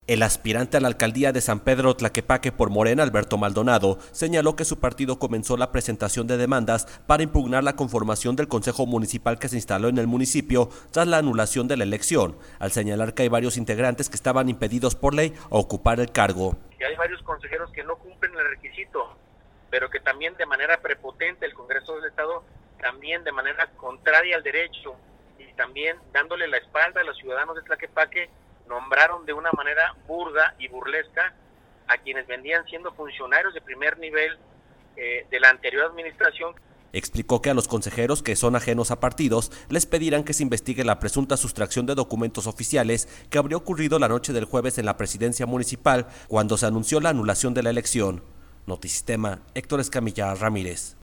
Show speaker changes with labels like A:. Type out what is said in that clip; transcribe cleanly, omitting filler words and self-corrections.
A: El aspirante a la alcaldía de San Pedro Tlaquepaque por Morena, Alberto Maldonado, señaló que su partido comenzó la presentación de demandas para impugnar la conformación del Consejo Municipal que se instaló en el municipio tras la anulación de la elección, al señalar que hay varios integrantes que estaban impedidos por ley a ocupar el cargo.
B: Y hay varios consejeros que no cumplen el requisito, pero que también de manera prepotente el Congreso del Estado, también de manera contraria al derecho y también dándole la espalda a los ciudadanos de Tlaquepaque, nombraron de una manera burda y burlesca a quienes vendían siendo funcionarios de primer nivel de la anterior administración.
A: Explicó que a los consejeros que son ajenos a partidos les pedirán que se investigue la presunta sustracción de documentos oficiales que habría ocurrido la noche del jueves en la presidencia municipal cuando se anunció la anulación de la elección. Notisistema, Héctor Escamilla Ramírez.